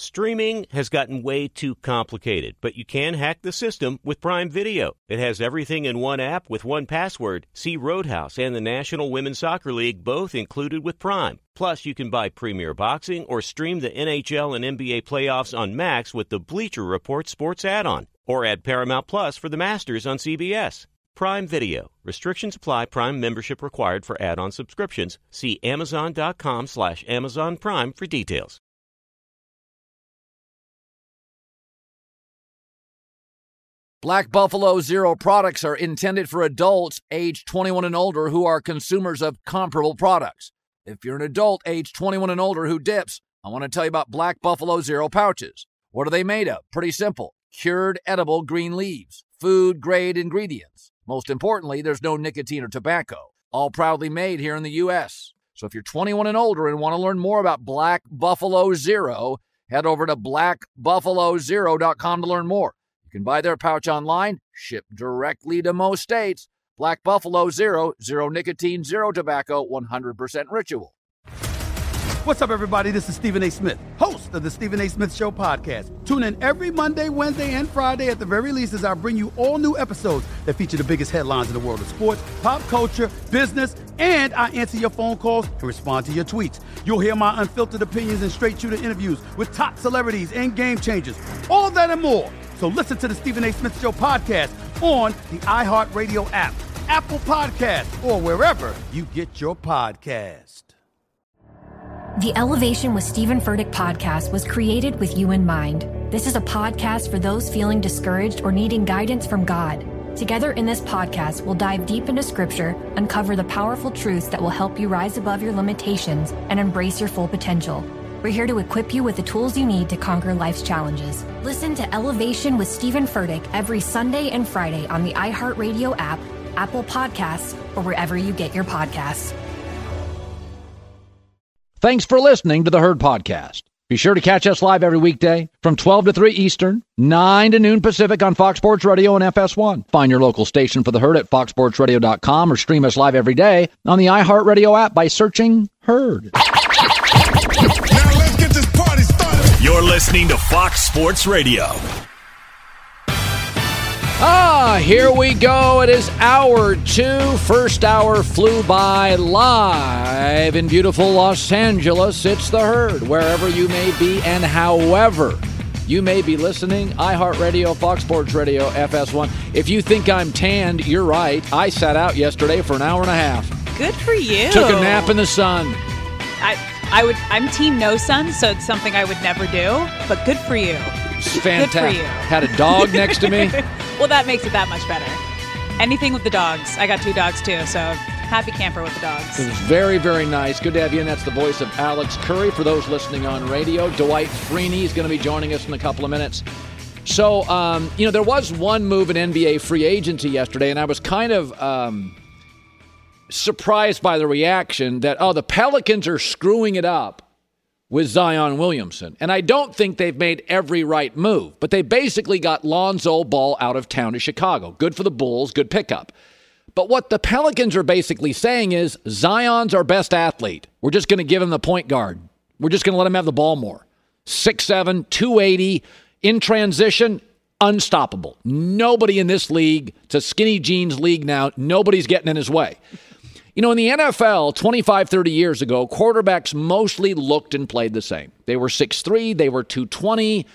Streaming has gotten way too complicated, but you can hack the system with Prime Video. It has everything in one app with one password. See Roadhouse and the National Women's Soccer League both included with Prime. Plus, you can buy Premier Boxing or stream the NHL and NBA playoffs on Max with the Bleacher Report Sports add-on. Or add Paramount Plus for the Masters on CBS. Prime Video. Restrictions apply. Prime membership required for add-on subscriptions. See Amazon.com/Amazon Prime for details. Black Buffalo Zero products are intended for adults age 21 and older who are consumers of comparable products. If you're an adult age 21 and older who dips, I want to tell you about Black Buffalo Zero pouches. What are they made of? Pretty simple. Cured edible green leaves. Food-grade ingredients. Most importantly, there's no nicotine or tobacco. All proudly made here in the U.S. So if you're 21 and older and want to learn more about Black Buffalo Zero, head over to blackbuffalozero.com to learn more. You can buy their pouch online, ship directly to most states. Black Buffalo Zero, zero nicotine, zero tobacco, 100% ritual. What's up, everybody? This is Stephen A. Smith, host of the Stephen A. Smith Show podcast. Tune in every Monday, Wednesday, and Friday at the very least as I bring you all new episodes that feature the biggest headlines in the world of sports, pop culture, business, and I answer your phone calls and respond to your tweets. You'll hear my unfiltered opinions and straight-shooter interviews with top celebrities and game changers. All that and more. So listen to the Stephen A. Smith Show podcast on the iHeartRadio app, Apple Podcasts, or wherever you get your podcast. The Elevation with Stephen Furtick podcast was created with you in mind. This is a podcast for those feeling discouraged or needing guidance from God. Together in this podcast, we'll dive deep into Scripture, uncover the powerful truths that will help you rise above your limitations and embrace your full potential. We're here to equip you with the tools you need to conquer life's challenges. Listen to Elevation with Stephen Furtick every Sunday and Friday on the iHeartRadio app, Apple Podcasts, or wherever you get your podcasts. Thanks for listening to the Herd Podcast. Be sure to catch us live every weekday from 12 to 3 Eastern, 9 to noon Pacific on Fox Sports Radio and FS1. Find your local station for the Herd at foxsportsradio.com or stream us live every day on the iHeartRadio app by searching Herd. Now let's get this party started. You're listening to Fox Sports Radio. Here we go. It is hour 2. First hour flew by live in beautiful Los Angeles. It's the Herd, wherever you may be and however you may be listening. iHeartRadio, Fox Sports Radio, FS1. If you think I'm tanned, you're right. I sat out yesterday for an hour and a half. Good for you. Took a nap in the sun. I'm team no sun, so it's something I would never do, but good for you. Fantastic. Good for you. Had a dog next to me. Well, that makes it that much better. Anything with the dogs. I got 2 dogs, too, so happy camper with the dogs. It was very, very nice. Good to have you, and that's the voice of Alex Curry. For those listening on radio, Dwight Freeney is going to be joining us in a couple of minutes. So, there was one move in NBA free agency yesterday, and I was kind of surprised by the reaction that, the Pelicans are screwing it up with Zion Williamson. And I don't think they've made every right move, but they basically got Lonzo Ball out of town to Chicago. Good for the Bulls, good pickup. But what the Pelicans are basically saying is Zion's our best athlete. We're just going to give him the point guard. We're just going to let him have the ball more. 6'7", 280, in transition, unstoppable. Nobody in this league, it's a skinny jeans league now, nobody's getting in his way. In the NFL, 25, 30 years ago, quarterbacks mostly looked and played the same. They were 6'3", they were 220,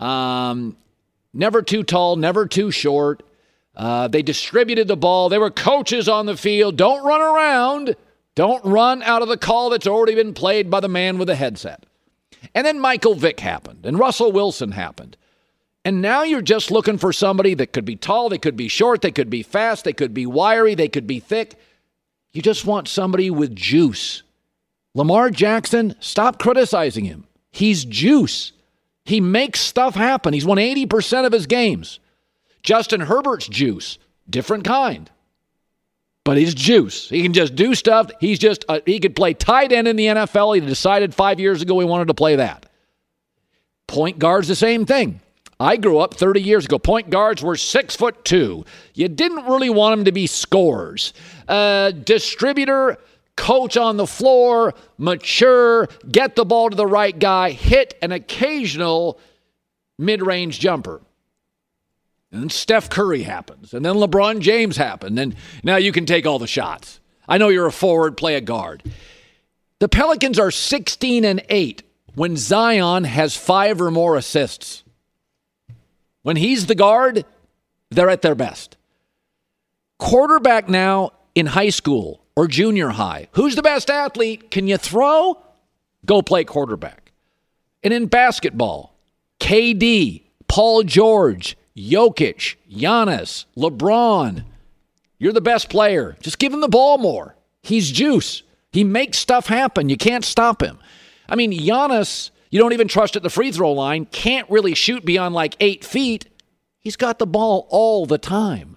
never too tall, never too short. They distributed the ball. There were coaches on the field. Don't run around. Don't run out of the call that's already been played by the man with the headset. And then Michael Vick happened, and Russell Wilson happened. And now you're just looking for somebody that could be tall, they could be short, they could be fast, they could be wiry, they could be thick. You just want somebody with juice. Lamar Jackson, stop criticizing him. He's juice. He makes stuff happen. He's won 80% of his games. Justin Herbert's juice, different kind. But he's juice. He can just do stuff. He could play tight end in the NFL. He decided 5 years ago he wanted to play that. Point guard's the same thing. I grew up 30 years ago. Point guards were 6'2". You didn't really want them to be scorers. Distributor, coach on the floor, mature, get the ball to the right guy, hit an occasional mid-range jumper. And then Steph Curry happens. And then LeBron James happened. And now you can take all the shots. I know you're a forward, play a guard. The Pelicans are 16-8 when Zion has 5 or more assists. When he's the guard, they're at their best. Quarterback now in high school or junior high. Who's the best athlete? Can you throw? Go play quarterback. And in basketball, KD, Paul George, Jokic, Giannis, LeBron. You're the best player. Just give him the ball more. He's juice. He makes stuff happen. You can't stop him. I mean, Giannis, you don't even trust at the free throw line, can't really shoot beyond like 8 feet. He's got the ball all the time.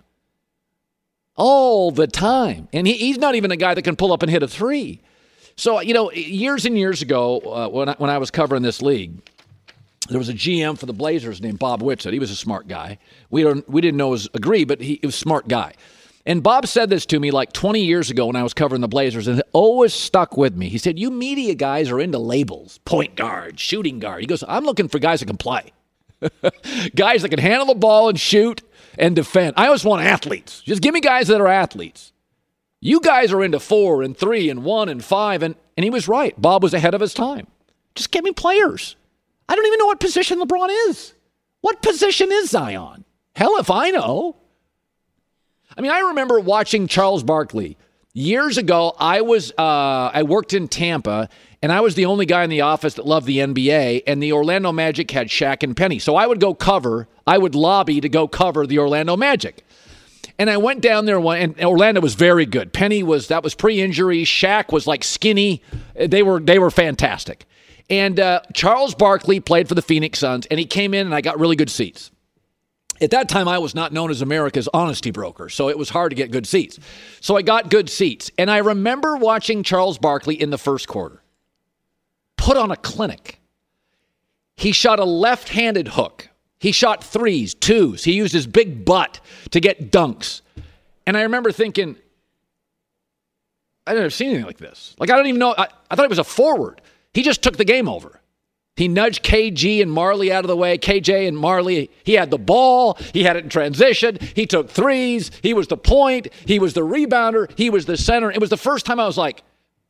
All the time. And he's not even a guy that can pull up and hit a three. So, years and years ago, when I was covering this league, there was a GM for the Blazers named Bob Whitsitt. He was a smart guy. We didn't agree, but he was a smart guy. And Bob said this to me like 20 years ago when I was covering the Blazers, and it always stuck with me. He said, you media guys are into labels, point guard, shooting guard. He goes, I'm looking for guys that can play. Guys that can handle the ball and shoot and defend. I always want athletes. Just give me guys that are athletes. You guys are into 4 and 3 and 1 and 5, and he was right. Bob was ahead of his time. Just give me players. I don't even know what position LeBron is. What position is Zion? Hell if I know. I mean, I remember watching Charles Barkley. Years ago, I worked in Tampa, and I was the only guy in the office that loved the NBA, and the Orlando Magic had Shaq and Penny. So I would lobby to go cover the Orlando Magic. And I went down there, and Orlando was very good. That was pre-injury. Shaq was like skinny. They were fantastic. And Charles Barkley played for the Phoenix Suns, and he came in, and I got really good seats. At that time, I was not known as America's honesty broker, so it was hard to get good seats. So I got good seats. And I remember watching Charles Barkley in the first quarter put on a clinic. He shot a left-handed hook. He shot 3s, 2s. He used his big butt to get dunks. And I remember thinking, I've never seen anything like this. Like, I don't even know. I thought he was a forward. He just took the game over. He nudged KG and Marley out of the way. KJ and Marley, he had the ball. He had it in transition. He took 3s. He was the point. He was the rebounder. He was the center. It was the first time I was like,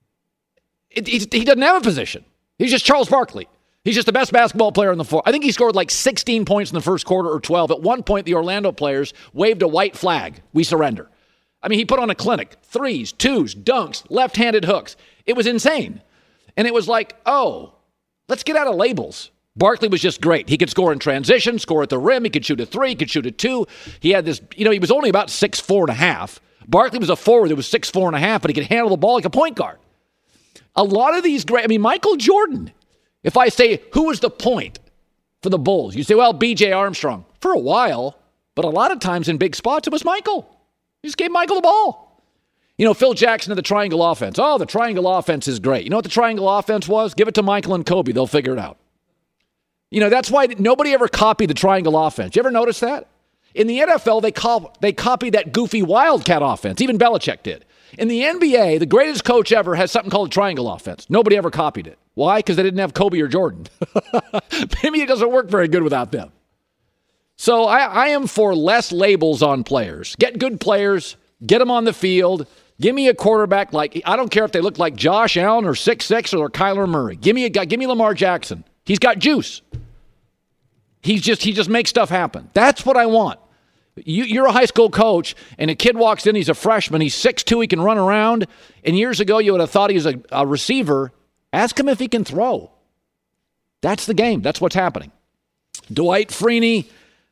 he doesn't have a position. He's just Charles Barkley. He's just the best basketball player on the floor. I think he scored like 16 points in the first quarter or 12. At one point, the Orlando players waved a white flag. We surrender. I mean, he put on a clinic. 3s, 2s, dunks, left-handed hooks. It was insane. And it was like, oh, let's get out of labels. Barkley was just great. He could score in transition, score at the rim. He could shoot a 3. He could shoot a 2. He had this, he was only about 6'4.5". Barkley was a forward that was 6'4.5", but he could handle the ball like a point guard. A lot of these great, Michael Jordan. If I say, who was the point for the Bulls? You say, well, B.J. Armstrong. For a while, but a lot of times in big spots, it was Michael. You just gave Michael the ball. Phil Jackson of the triangle offense. Oh, the triangle offense is great. You know what the triangle offense was? Give it to Michael and Kobe. They'll figure it out. That's why nobody ever copied the triangle offense. You ever notice that? In the NFL, they copied that goofy wildcat offense. Even Belichick did. In the NBA, the greatest coach ever has something called a triangle offense. Nobody ever copied it. Why? Because they didn't have Kobe or Jordan. Maybe it doesn't work very good without them. So I am for less labels on players. Get good players. Get them on the field. Give me a quarterback I don't care if they look like Josh Allen or 6'6" or Kyler Murray. Give me a guy. Give me Lamar Jackson. He's got juice. He just makes stuff happen. That's what I want. You're a high school coach, and a kid walks in, he's a freshman, he's 6'2", he can run around, and years ago you would have thought he was a receiver. Ask him if he can throw. That's the game. That's what's happening. Dwight Freeney,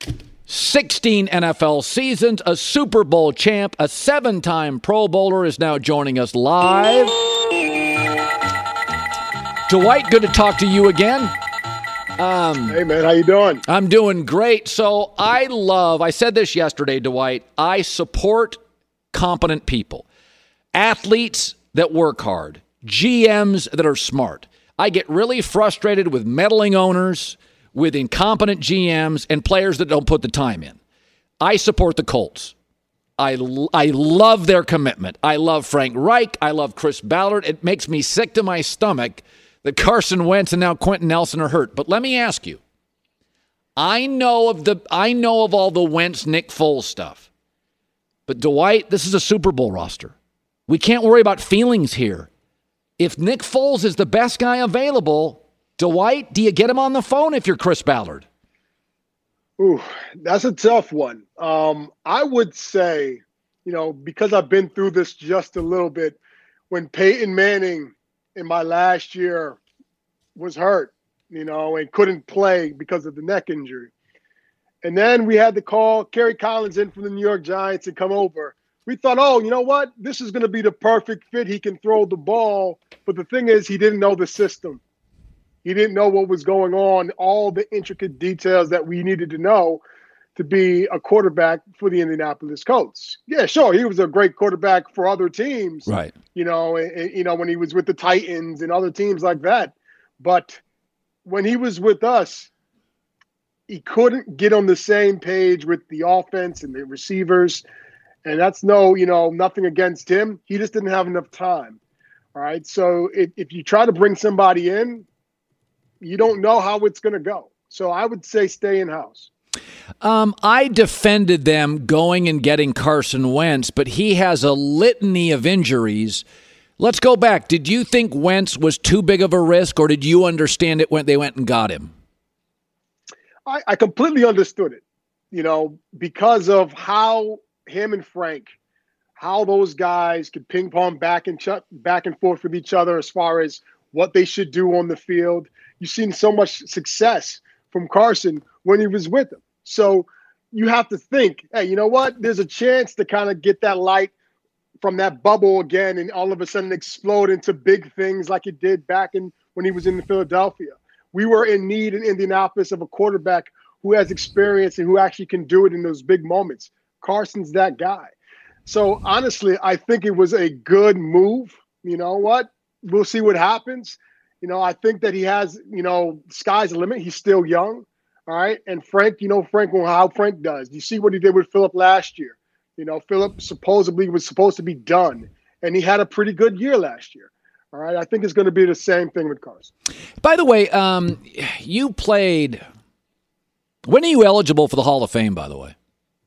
16 NFL seasons, a Super Bowl champ, a 7-time Pro Bowler, is now joining us live. Dwight, good to talk to you again. Hey, man, how you doing? I'm doing great. So I said this yesterday, Dwight, I support competent people, athletes that work hard, GMs that are smart. I get really frustrated with meddling owners, with incompetent GMs, and players that don't put the time in. I support the Colts. I love their commitment. I love Frank Reich. I love Chris Ballard. It makes me sick to my stomach that Carson Wentz and now Quentin Nelson are hurt. But let me ask you, I know of all the Wentz, Nick Foles stuff. But Dwight, this is a Super Bowl roster. We can't worry about feelings here. If Nick Foles is the best guy available, Dwight, do you get him on the phone if you're Chris Ballard? Ooh, that's a tough one. I would say, because I've been through this just a little bit, when Peyton Manning in my last year was hurt, and couldn't play because of the neck injury. And then we had to call Kerry Collins in from the New York Giants and come over. We thought, oh, you know what? This is going to be the perfect fit. He can throw the ball. But the thing is, he didn't know the system. He didn't know what was going on, all the intricate details that we needed to know to be a quarterback for the Indianapolis Colts. Yeah, sure, he was a great quarterback for other teams, right? When he was with the Titans and other teams like that. But when he was with us, he couldn't get on the same page with the offense and the receivers. And that's nothing against him. He just didn't have enough time. All right. So if you try to bring somebody in, you don't know how it's going to go. So I would say stay in-house. I defended them going and getting Carson Wentz, but he has a litany of injuries. Let's go back. Did you think Wentz was too big of a risk, or did you understand it when they went and got him? I completely understood it, because of how him and Frank, how those guys could ping pong back and forth with each other as far as what they should do on the field. You've seen so much success from Carson when he was with him. So you have to think, hey, you know what? There's a chance to kind of get that light from that bubble again and all of a sudden explode into big things like it did back when he was in Philadelphia. We were in need in Indianapolis of a quarterback who has experience and who actually can do it in those big moments. Carson's that guy. So honestly, I think it was a good move. You know what? We'll see what happens. I think that he has, sky's the limit. He's still young. All right. And Frank, how Frank does. You see what he did with Phillip last year. Phillip supposedly was supposed to be done, and he had a pretty good year last year. All right. I think it's going to be the same thing with Carson. By the way, you played. When are you eligible for the Hall of Fame, by the way?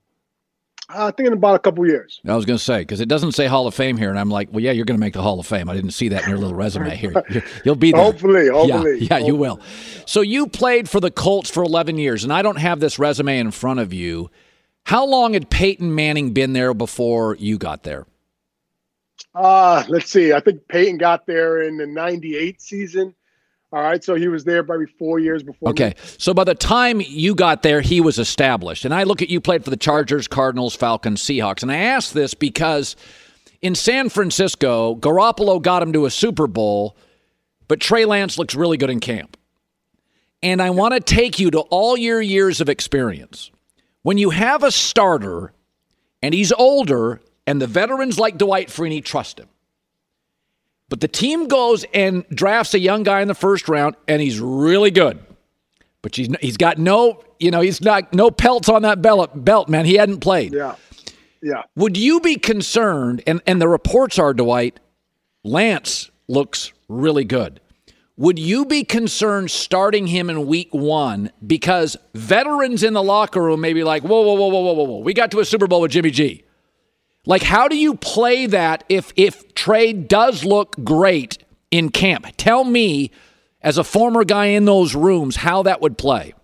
I think in about a couple years. I was going to say, because it doesn't say Hall of Fame here, and I'm like, well, yeah, you're going to make the Hall of Fame. I didn't see that in your little resume here. You'll be there. Hopefully. Yeah, you will. So you played for the Colts for 11 years, and I don't have this resume in front of you. How long had Peyton Manning been there before you got there? Let's see. I think Peyton got there in the 98 season. All right, so he was there probably 4 years before. Okay, so by the time you got there, he was established. And I look at you played for the Chargers, Cardinals, Falcons, Seahawks. And I ask this because in San Francisco, Garoppolo got him to a Super Bowl, but Trey Lance looks really good in camp. And I want to take you to all your years of experience. When you have a starter and he's older and the veterans like Dwight Freeney trust him, but the team goes and drafts a young guy in the first round, and he's really good. But he's got no pelts on that belt, man. He hadn't played. Yeah. Would you be concerned, and the reports are, Dwight, Lance looks really good. Would you be concerned starting him in week 1 because veterans in the locker room may be like, whoa. We got to a Super Bowl with Jimmy G. Like, how do you play that if Trey does look great in camp? Tell me, as a former guy in those rooms, how that would play.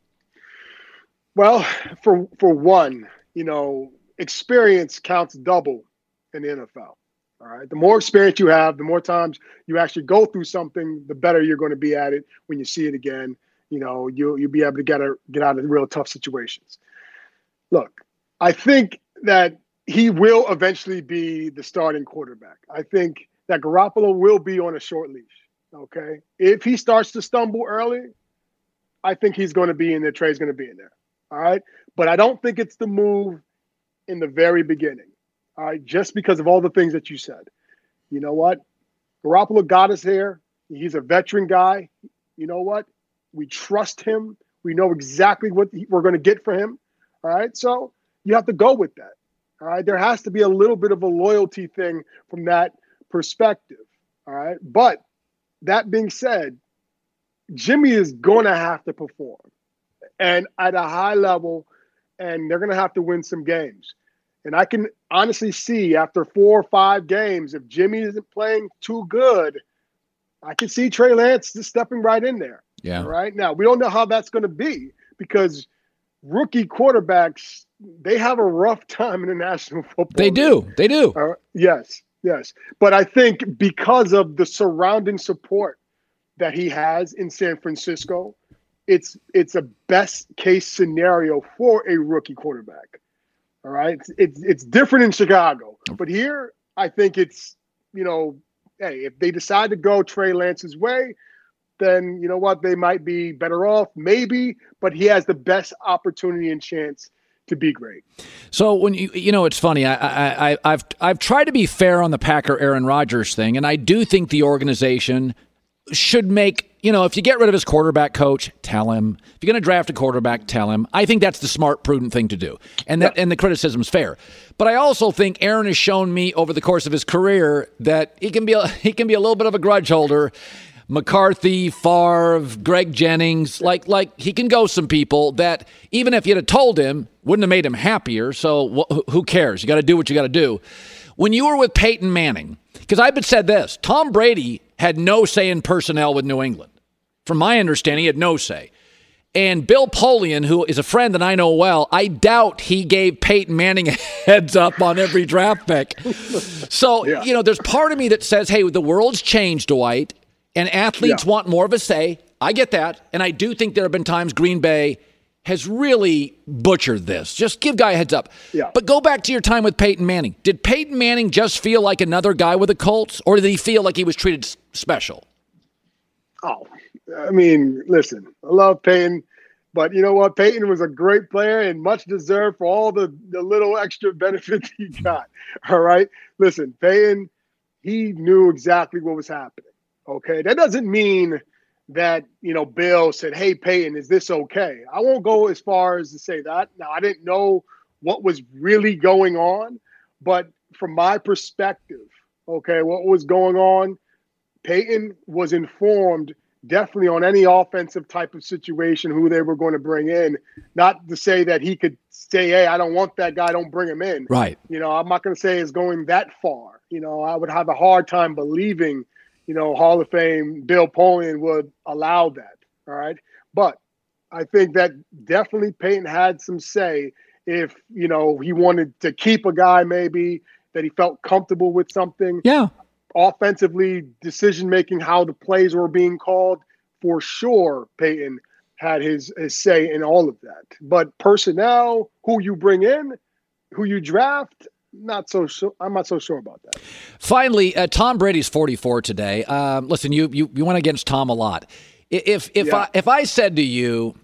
Well, for one, experience counts double in the NFL. All right. The more experience you have, the more times you actually go through something, the better you're going to be at it when you see it again. You'll be able to get out of real tough situations. Look, I think that he will eventually be the starting quarterback. I think that Garoppolo will be on a short leash, okay? If he starts to stumble early, I think he's going to be in there. Trey's going to be in there, all right? But I don't think it's the move in the very beginning, all right, just because of all the things that you said. You know what? Garoppolo got us here. He's a veteran guy. You know what? We trust him. We know exactly what we're going to get for him, all right? So you have to go with that. All right. There has to be a little bit of a loyalty thing from that perspective. All right. But that being said, Jimmy is going to have to perform and at a high level, and they're going to have to win some games. And I can honestly see after 4 or 5 games, if Jimmy isn't playing too good, I can see Trey Lance just stepping right in there. Yeah. All right. Now, we don't know how that's going to be because rookie quarterbacks, they have a rough time in the National Football League. They do. Yes. But I think because of the surrounding support that he has in San Francisco, it's a best case scenario for a rookie quarterback. All right. It's different in Chicago, but here I think it's, hey, if they decide to go Trey Lance's way, then you know what? They might be better off, maybe, but he has the best opportunity and chance to be great. So when it's funny. I've tried to be fair on the Packer Aaron Rodgers thing, and I do think the organization should make, if you get rid of his quarterback coach, tell him. If you're going to draft a quarterback, tell him. I think that's the smart, prudent thing to do, and the criticism's fair. But I also think Aaron has shown me over the course of his career that he can be a little bit of a grudge holder. McCarthy, Favre, Greg Jennings, like he can go some people that even if you'd have told him, wouldn't have made him happier. So who cares? You got to do what you got to do. When you were with Peyton Manning, because I've been said this, Tom Brady had no say in personnel with New England. From my understanding, he had no say. And Bill Polian, who is a friend that I know well, I doubt he gave Peyton Manning a heads up on every draft pick. So, there's part of me that says, hey, the world's changed, Dwight, and athletes want more of a say. I get that. And I do think there have been times Green Bay has really butchered this. Just give guy a heads up. Yeah. But go back to your time with Peyton Manning. Did Peyton Manning just feel like another guy with the Colts, or did he feel like he was treated special? Oh, I mean, listen, I love Peyton, but you know what? Peyton was a great player and much deserved for all the little extra benefits he got. All right? Listen, Peyton, he knew exactly what was happening. Okay? That doesn't mean that, Bill said, hey, Peyton, is this okay? I won't go as far as to say that. Now, I didn't know what was really going on, but from my perspective, okay, what was going on, Peyton was informed definitely on any offensive type of situation who they were going to bring in. Not to say that he could say, hey, I don't want that guy, don't bring him in. Right. I'm not going to say it's going that far. I would have a hard time believing, Hall of Fame Bill Polian would allow that. All right. But I think that definitely Peyton had some say if, he wanted to keep a guy maybe that he felt comfortable with something. Yeah. Offensively, decision-making, how the plays were being called, for sure Peyton had his say in all of that. But personnel, who you bring in, who you draft, not so sure. I'm not so sure about that. Finally, Tom Brady's 44 today. Listen, you went against Tom a lot. If I said to you,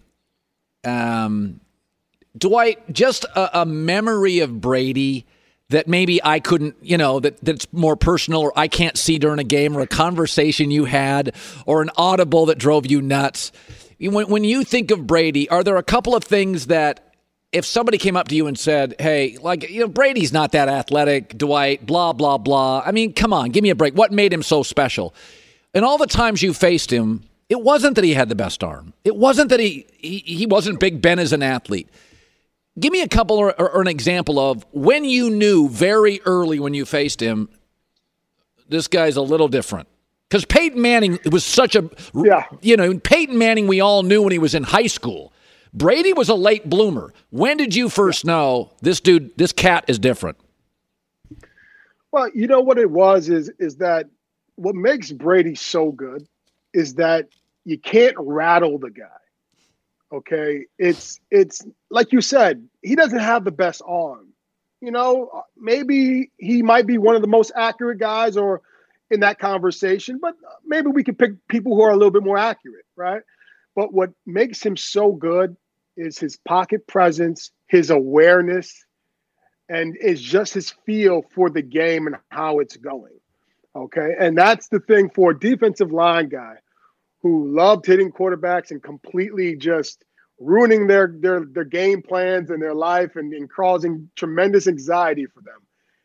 Dwight, just a memory of Brady that maybe I couldn't, that's more personal, or I can't see during a game, or a conversation you had, or an audible that drove you nuts. When you think of Brady, are there a couple of things that if somebody came up to you and said, hey, Brady's not that athletic, Dwight, blah, blah, blah. I mean, come on, give me a break. What made him so special? And all the times you faced him, it wasn't that he had the best arm. It wasn't that he wasn't Big Ben as an athlete. Give me a couple or an example of when you knew very early when you faced him, this guy's a little different. Because Peyton Manning was such a, Peyton Manning we all knew when he was in high school. Brady was a late bloomer. When did you first know this cat is different? Well, you know what it was is that what makes Brady so good is that you can't rattle the guy. Okay, it's like you said, he doesn't have the best arm. Maybe he might be one of the most accurate guys or in that conversation, but maybe we can pick people who are a little bit more accurate, right? But what makes him so good is his pocket presence, his awareness, and it's just his feel for the game and how it's going. Okay, and that's the thing for a defensive line guy who loved hitting quarterbacks and completely just ruining their game plans and their life and causing tremendous anxiety for them.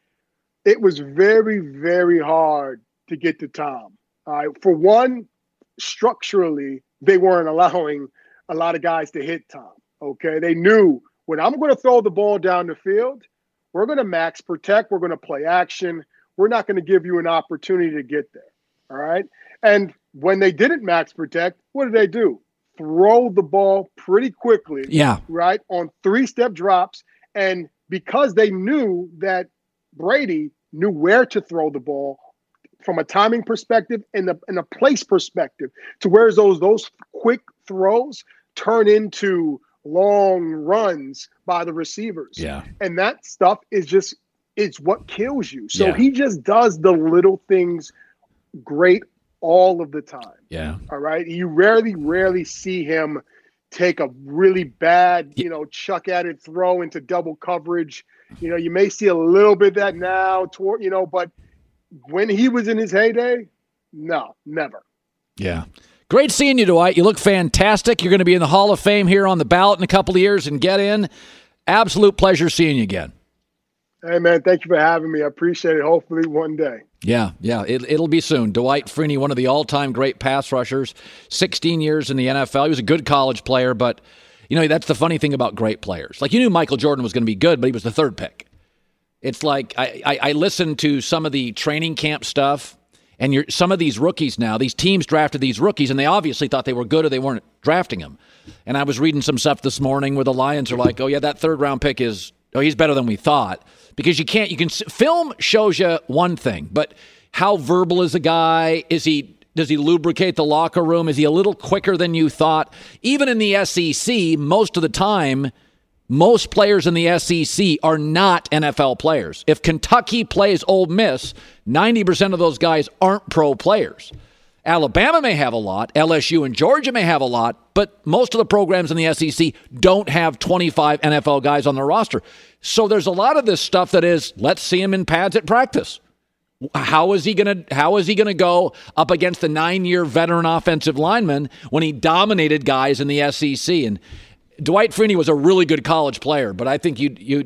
It was very, very hard to get to Tom. For one, structurally, they weren't allowing a lot of guys to hit Tom. Okay, they knew when I'm going to throw the ball down the field, we're going to max protect. We're going to play action. We're not going to give you an opportunity to get there. All right. And when they didn't max protect, what did they do? Throw the ball pretty quickly. Yeah. Right. On 3-step drops. And because they knew that Brady knew where to throw the ball from a timing perspective and a place perspective, to where those quick throws turn into long runs by the receivers. Yeah. And that stuff is it's what kills you. So he just does the little things great all of the time. Yeah. All right. You rarely see him take a really bad, chuck at it throw into double coverage. You may see a little bit of that now but when he was in his heyday, no, never. Yeah. Great seeing you, Dwight. You look fantastic. You're going to be in the Hall of Fame here on the ballot in a couple of years and get in. Absolute pleasure seeing you again. Hey, man, thank you for having me. I appreciate it. Hopefully one day. Yeah. It'll be soon. Dwight Freeney, one of the all-time great pass rushers, 16 years in the NFL. He was a good college player, but, that's the funny thing about great players. Like, you knew Michael Jordan was going to be good, but he was the third pick. It's like I listened to some of the training camp stuff, and some of these rookies now, these teams drafted these rookies, and they obviously thought they were good or they weren't drafting them. And I was reading some stuff this morning where the Lions are like, oh, yeah, that third-round pick he's better than we thought. Because film shows you one thing, but how verbal is a guy? Does he lubricate the locker room? Is he a little quicker than you thought? Even in the SEC, most of the time, most players in the SEC are not NFL players. If Kentucky plays Ole Miss, 90% of those guys aren't pro players. Alabama may have a lot. LSU and Georgia may have a lot. But most of the programs in the SEC don't have 25 NFL guys on their roster. So there's a lot of this stuff that is, let's see him in pads at practice. How is he gonna go up against the 9-year veteran offensive lineman when he dominated guys in the SEC? And Dwight Freeney was a really good college player, but I think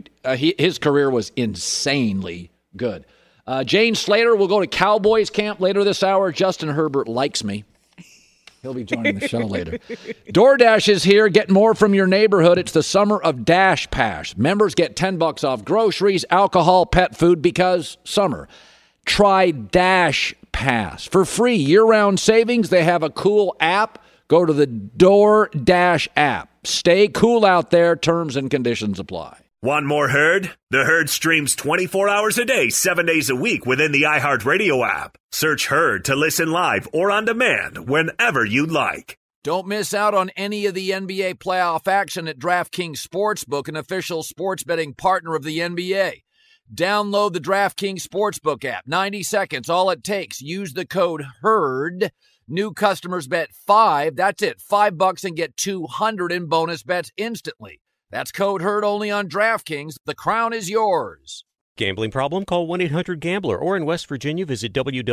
his career was insanely good. Jane Slater will go to Cowboys camp later this hour. Justin Herbert likes me. He'll be joining the show later. DoorDash is here. Get more from your neighborhood. It's the summer of Dash Pass. Members get $10 off groceries, alcohol, pet food because summer. Try Dash Pass. For free year-round savings, they have a cool app. Go to the DoorDash app. Stay cool out there. Terms and conditions apply. Want more Herd? The Herd streams 24 hours a day, 7 days a week within the iHeartRadio app. Search Herd to listen live or on demand whenever you like. Don't miss out on any of the NBA playoff action at DraftKings Sportsbook, an official sports betting partner of the NBA. Download the DraftKings Sportsbook app. 90 seconds, all it takes. Use the code HERD. New customers bet $5. That's it, $5 and get $200 in bonus bets instantly. That's code HERD only on DraftKings. The crown is yours. Gambling problem? Call 1-800-GAMBLER. Or in West Virginia, visit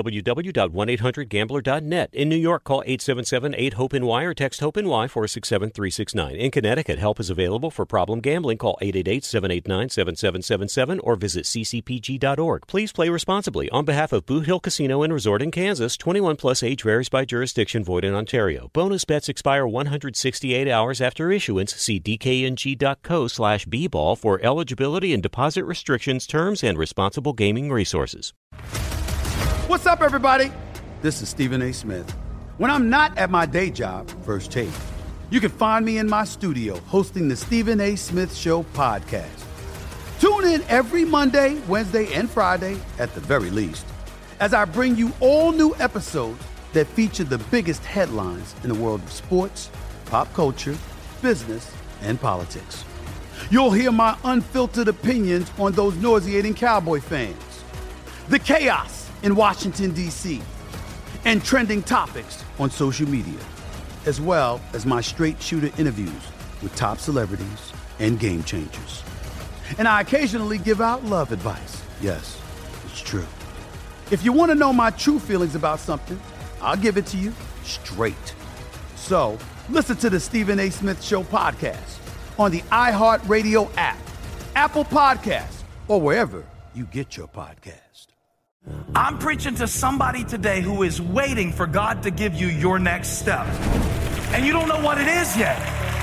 www.1800gambler.net. In New York, call 877-8-HOPE-NY or text HOPE-NY 467-369. In Connecticut, help is available for problem gambling. Call 888-789-7777 or visit ccpg.org. Please play responsibly. On behalf of Boot Hill Casino and Resort in Kansas, 21 plus age varies by jurisdiction, void in Ontario. Bonus bets expire 168 hours after issuance. See dkng.co/bball for eligibility and deposit restrictions, terms, and responsible gaming resources. What's up, everybody? This is Stephen A. Smith. When I'm not at my day job, First Take, you can find me in my studio hosting the Stephen A. Smith Show podcast. Tune in every Monday, Wednesday, and Friday, at the very least, as I bring you all new episodes that feature the biggest headlines in the world of sports, pop culture, business, and politics. You'll hear my unfiltered opinions on those nauseating Cowboy fans, the chaos in Washington, D.C., and trending topics on social media, as well as my straight shooter interviews with top celebrities and game changers. And I occasionally give out love advice. Yes, it's true. If you want to know my true feelings about something, I'll give it to you straight. So, listen to the Stephen A. Smith Show podcast on the iHeartRadio app, Apple Podcasts, or wherever you get your podcast. I'm preaching to somebody today who is waiting for God to give you your next step. And you don't know what it is yet.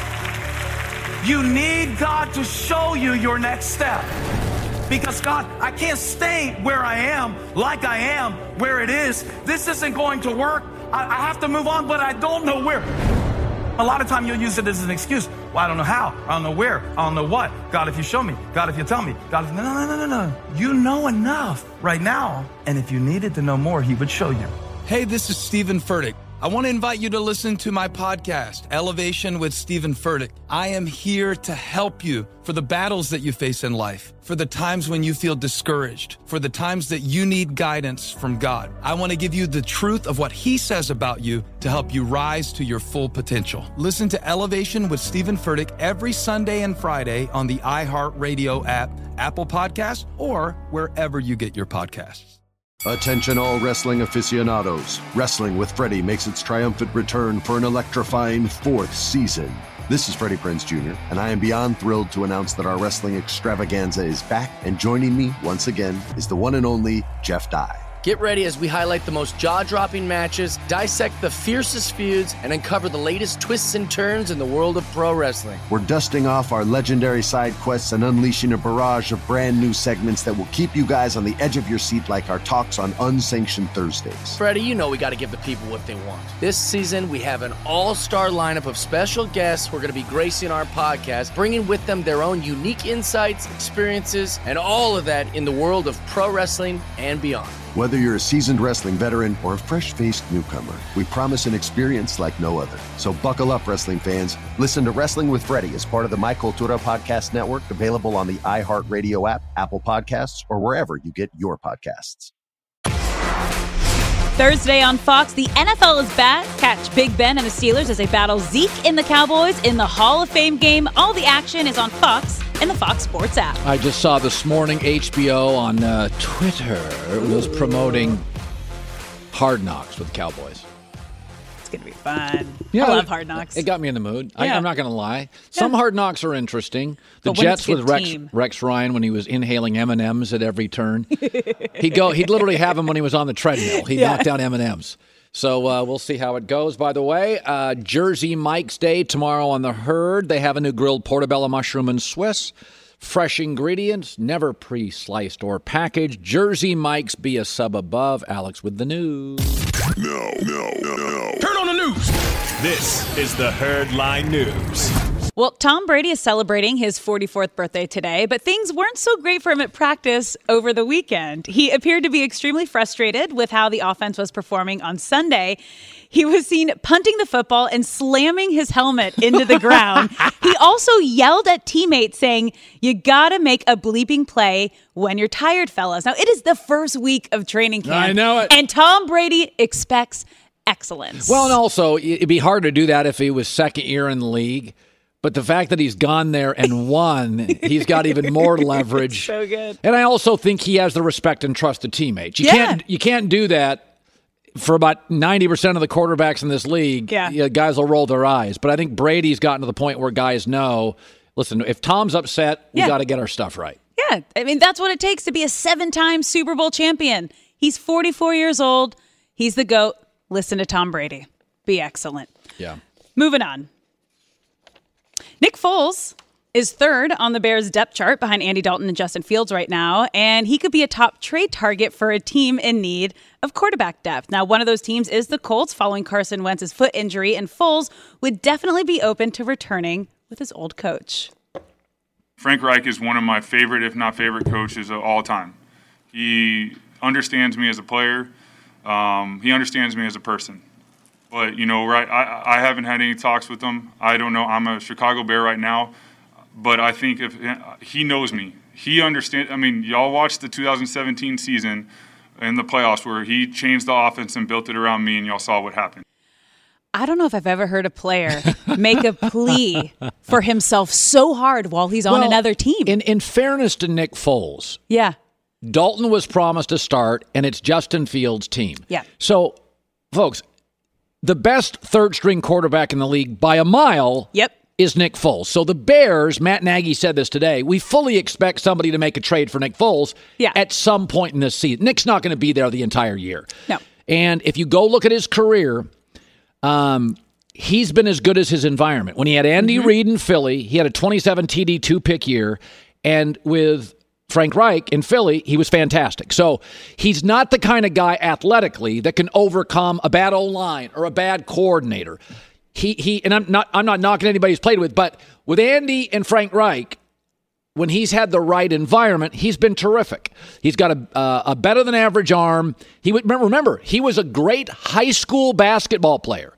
You need God to show you your next step. Because God, I can't stay where I am, like I am, where it is. This isn't going to work. I have to move on, but I don't know where. A lot of time you'll use it as an excuse. Well, I don't know how. I don't know where. I don't know what. God, if you show me. God, if you tell me. God, if... No. You know enough right now. And if you needed to know more, he would show you. Hey, this is Stephen Furtick. I want to invite you to listen to my podcast, Elevation with Stephen Furtick. I am here to help you for the battles that you face in life, for the times when you feel discouraged, for the times that you need guidance from God. I want to give you the truth of what he says about you to help you rise to your full potential. Listen to Elevation with Stephen Furtick every Sunday and Friday on the iHeartRadio app, Apple Podcasts, or wherever you get your podcasts. Attention all wrestling aficionados. Wrestling with Freddie makes its triumphant return for an electrifying 4th season. This is Freddie Prinze Jr., and I am beyond thrilled to announce that our wrestling extravaganza is back, and joining me once again is the one and only Jeff Dye. Get ready as we highlight the most jaw-dropping matches, dissect the fiercest feuds, and uncover the latest twists and turns in the world of pro wrestling. We're dusting off our legendary side quests and unleashing a barrage of brand new segments that will keep you guys on the edge of your seat like our talks on Unsanctioned Thursdays. Freddie, you know we got to give the people what they want. This season, we have an all-star lineup of special guests who are going to be gracing our podcast, bringing with them their own unique insights, experiences, and all of that in the world of pro wrestling and beyond. Whether you're a seasoned wrestling veteran or a fresh-faced newcomer, we promise an experience like no other. So buckle up, wrestling fans. Listen to Wrestling with Freddie as part of the My Cultura Podcast Network, available on the iHeartRadio app, Apple Podcasts, or wherever you get your podcasts. Thursday on Fox, the NFL is back. Catch Big Ben and the Steelers as they battle Zeke and the Cowboys in the Hall of Fame game. All the action is on Fox and the Fox Sports app. I just saw this morning HBO on Twitter was promoting Hard Knocks with the Cowboys. It's going to be fun. Yeah, I love Hard Knocks. It got me in the mood. Yeah. I'm not going to lie. Some Hard Knocks are interesting. The But when Jets it's a with good Rex Ryan when he was inhaling M&Ms at every turn. He'd literally have him when he was on the treadmill. He'd knock down M&Ms. So we'll see how it goes. By the way, Jersey Mike's Day tomorrow on the Herd. They have a new grilled portobello mushroom and Swiss. Fresh ingredients, never pre-sliced or packaged. Jersey Mike's, be a sub above. Alex with the news. No. Turn on the news. This is the Herd Line News. Well, Tom Brady is celebrating his 44th birthday today, but things weren't so great for him at practice over the weekend. He appeared to be extremely frustrated with how the offense was performing on Sunday. He was seen punting the football and slamming his helmet into the ground. He also yelled at teammates saying, "You gotta make a bleeping play when you're tired, fellas." Now, it is the first week of training camp. I know it. And Tom Brady expects excellence. Well, and also, it'd be hard to do that if he was second year in the league. But the fact that he's gone there and won, he's got even more leverage. So good. And I also think he has the respect and trust of teammates. You can't do that for about 90% of the quarterbacks in this league. Yeah. Guys will roll their eyes. But I think Brady's gotten to the point where guys know, listen, if Tom's upset, we got to get our stuff right. Yeah, I mean, that's what it takes to be a 7-time Super Bowl champion. He's 44 years old. He's the GOAT. Listen to Tom Brady. Be excellent. Yeah. Moving on. Nick Foles is third on the Bears' depth chart behind Andy Dalton and Justin Fields right now, and he could be a top trade target for a team in need of quarterback depth. Now, one of those teams is the Colts following Carson Wentz's foot injury, and Foles would definitely be open to returning with his old coach. Frank Reich is one of my favorite, if not favorite, coaches of all time. He understands me as a player. He understands me as a person. But, I haven't had any talks with him. I don't know. I'm a Chicago Bear right now. But I think if he knows me. He understands. I mean, y'all watched the 2017 season in the playoffs where he changed the offense and built it around me, and y'all saw what happened. I don't know if I've ever heard a player make a plea for himself so hard while he's on another team. In fairness to Nick Foles, Dalton was promised to start, and it's Justin Fields' team. Yeah. So, folks, the best third-string quarterback in the league by a mile is Nick Foles. So the Bears, Matt Nagy said this today, we fully expect somebody to make a trade for Nick Foles at some point in this season. Nick's not going to be there the entire year. No. And if you go look at his career, he's been as good as his environment. When he had Andy Reid in Philly, he had a 27 TD 2-pick year. And with Frank Reich in Philly, he was fantastic. So he's not the kind of guy athletically that can overcome a bad O-line or a bad coordinator. And I'm not knocking anybody he's played with, but with Andy and Frank Reich, when he's had the right environment, he's been terrific. He's got a better than average arm. Remember, he was a great high school basketball player.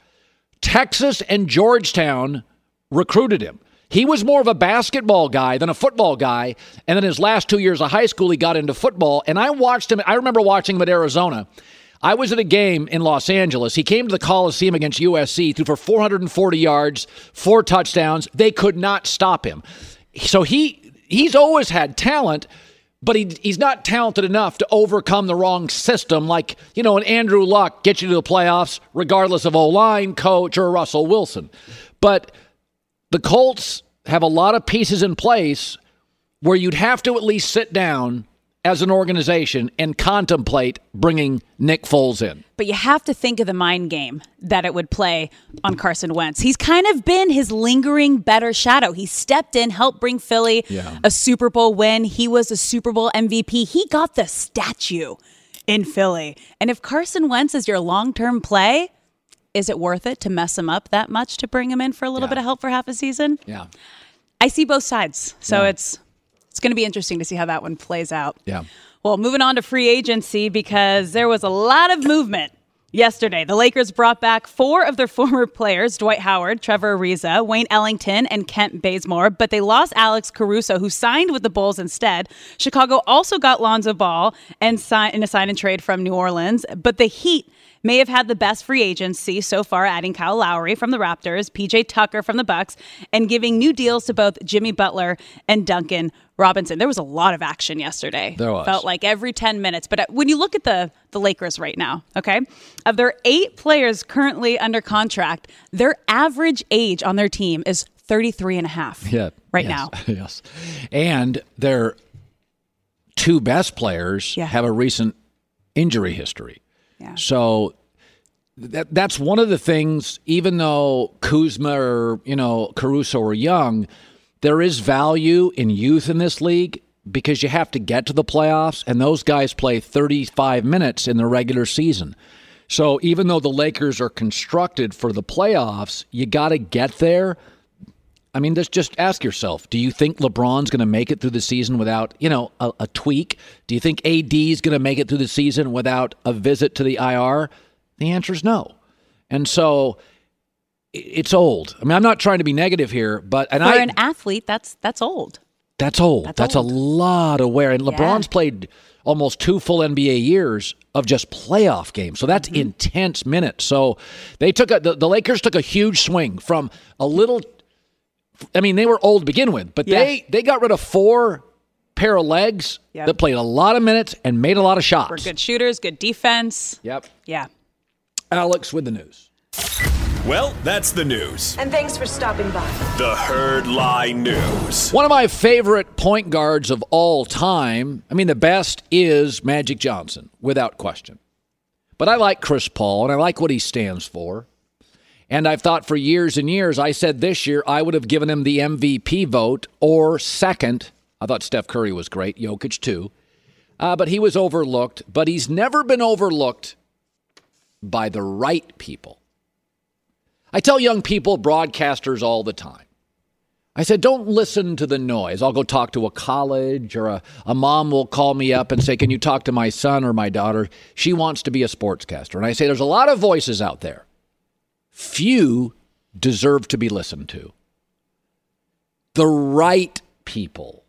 Texas and Georgetown recruited him. He was more of a basketball guy than a football guy. And then his last 2 years of high school, he got into football. And I watched him. I remember watching him at Arizona. I was at a game in Los Angeles. He came to the Coliseum against USC, threw for 440 yards, 4 touchdowns. They could not stop him. So he's always had talent, but he's not talented enough to overcome the wrong system like, an Andrew Luck gets you to the playoffs regardless of O-line, coach, or Russell Wilson. But the Colts have a lot of pieces in place where you'd have to at least sit down as an organization and contemplate bringing Nick Foles in. But you have to think of the mind game that it would play on Carson Wentz. He's kind of been his lingering better shadow. He stepped in, helped bring Philly a Super Bowl win. He was a Super Bowl MVP. He got the statue in Philly. And if Carson Wentz is your long-term play, is it worth it to mess him up that much to bring him in for a little bit of help for half a season? Yeah. I see both sides. So it's going to be interesting to see how that one plays out. Yeah. Well, moving on to free agency because there was a lot of movement yesterday. The Lakers brought back 4 of their former players, Dwight Howard, Trevor Ariza, Wayne Ellington, and Kent Bazemore, but they lost Alex Caruso, who signed with the Bulls instead. Chicago also got Lonzo Ball in a sign and trade from New Orleans, but the Heat may have had the best free agency so far, adding Kyle Lowry from the Raptors, PJ Tucker from the Bucks, and giving new deals to both Jimmy Butler and Duncan Robinson. There was a lot of action yesterday. There was. Felt like every 10 minutes. But when you look at the Lakers right now, okay, of their 8 players currently under contract, their average age on their team is 33 and a half now. Yes. And their 2 best players have a recent injury history. Yeah. So that's one of the things, even though Kuzma or, Caruso are young, there is value in youth in this league because you have to get to the playoffs, and those guys play 35 minutes in the regular season. So even though the Lakers are constructed for the playoffs, you got to get there. I mean, just ask yourself, do you think LeBron's going to make it through the season without, a tweak? Do you think AD's going to make it through the season without a visit to the IR? The answer is no. And so it's old. I mean, I'm not trying to be negative here, but for an athlete, that's old. That's old. That's a lot of wear. And LeBron's played almost 2 full NBA years of just playoff games. So that's intense minutes. So they took the Lakers took a huge swing from a little. I mean, they were old to begin with, but they got rid of 4 pair of legs that played a lot of minutes and made a lot of shots. We're good shooters, good defense. Yep. Yeah. Alex with the news. Well, that's the news. And thanks for stopping by. The Herd Lie News. One of my favorite point guards of all time, I mean, the best is Magic Johnson, without question. But I like Chris Paul, and I like what he stands for. And I've thought for years and years, I said this year I would have given him the MVP vote or second. I thought Steph Curry was great, Jokic too. But he was overlooked. But he's never been overlooked by the right people. I tell young people, broadcasters all the time, I said, don't listen to the noise. I'll go talk to a college or a mom will call me up and say, can you talk to my son or my daughter? She wants to be a sportscaster. And I say, there's a lot of voices out there. Few deserve to be listened to. The right people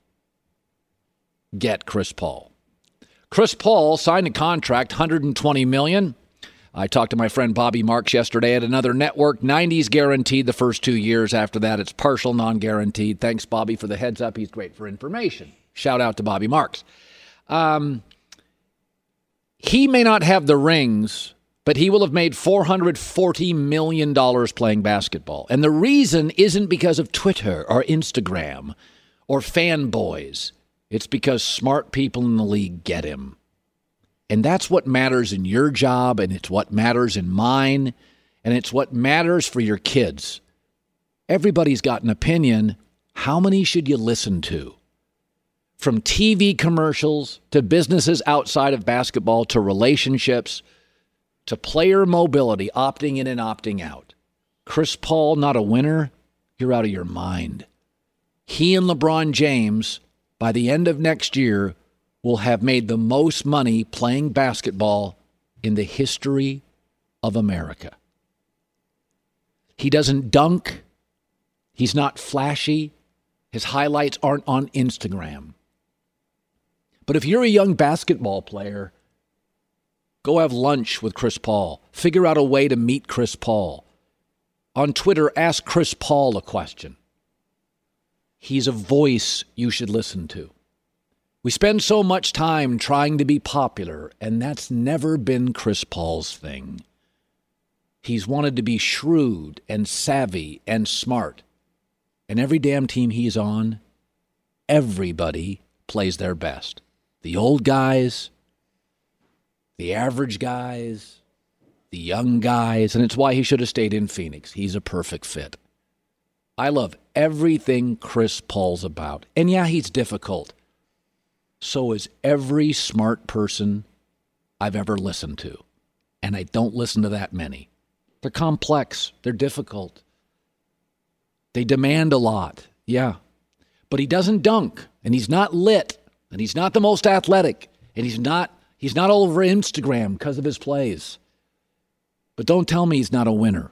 get Chris Paul. Chris Paul signed a contract, $120 million. I talked to my friend Bobby Marks yesterday at another network. 90s guaranteed the first 2 years. After that, it's partial, non-guaranteed. Thanks, Bobby, for the heads up. He's great for information. Shout out to Bobby Marks. He may not have the rings But he will have made $440 million playing basketball. And the reason isn't because of Twitter or Instagram or fanboys. It's because smart people in the league get him. And that's what matters in your job, and it's what matters in mine, and it's what matters for your kids. Everybody's got an opinion. How many should you listen to? From TV commercials to businesses outside of basketball to relationships to player mobility, opting in and opting out. Chris Paul, not a winner? You're out of your mind. He and LeBron James, by the end of next year, will have made the most money playing basketball in the history of America. He doesn't dunk. He's not flashy. His highlights aren't on Instagram. But if you're a young basketball player, go have lunch with Chris Paul. Figure out a way to meet Chris Paul. On Twitter, ask Chris Paul a question. He's a voice you should listen to. We spend so much time trying to be popular, and that's never been Chris Paul's thing. He's wanted to be shrewd and savvy and smart. And every damn team he's on, everybody plays their best. The old guys, the average guys, the young guys, and it's why he should have stayed in Phoenix. He's a perfect fit. I love everything Chris Paul's about. And yeah, he's difficult. So is every smart person I've ever listened to. And I don't listen to that many. They're complex. They're difficult. They demand a lot. Yeah. But he doesn't dunk. And he's not lit. And he's not the most athletic. And he's not all over Instagram because of his plays. But don't tell me he's not a winner.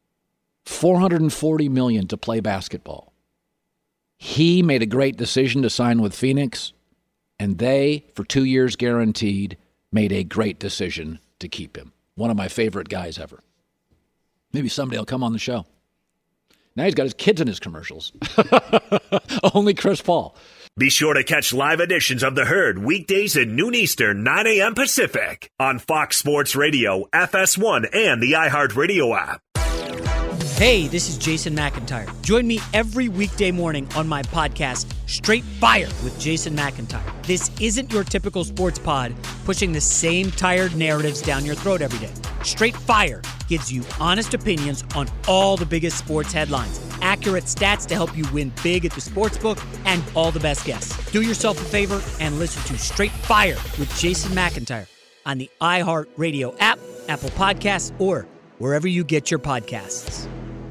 $440 million to play basketball. He made a great decision to sign with Phoenix, and they, for 2 years guaranteed, made a great decision to keep him. One of my favorite guys ever. Maybe someday he'll come on the show. Now he's got his kids in his commercials. Only Chris Paul. Be sure to catch live editions of The Herd weekdays at noon Eastern, 9 a.m. Pacific on Fox Sports Radio, FS1, and the iHeartRadio app. Hey, this is Jason McIntyre. Join me every weekday morning on my podcast, Straight Fire with Jason McIntyre. This isn't your typical sports pod pushing the same tired narratives down your throat every day. Straight Fire gives you honest opinions on all the biggest sports headlines, accurate stats to help you win big at the sportsbook, and all the best guests. Do yourself a favor and listen to Straight Fire with Jason McIntyre on the iHeartRadio app, Apple Podcasts, or wherever you get your podcasts.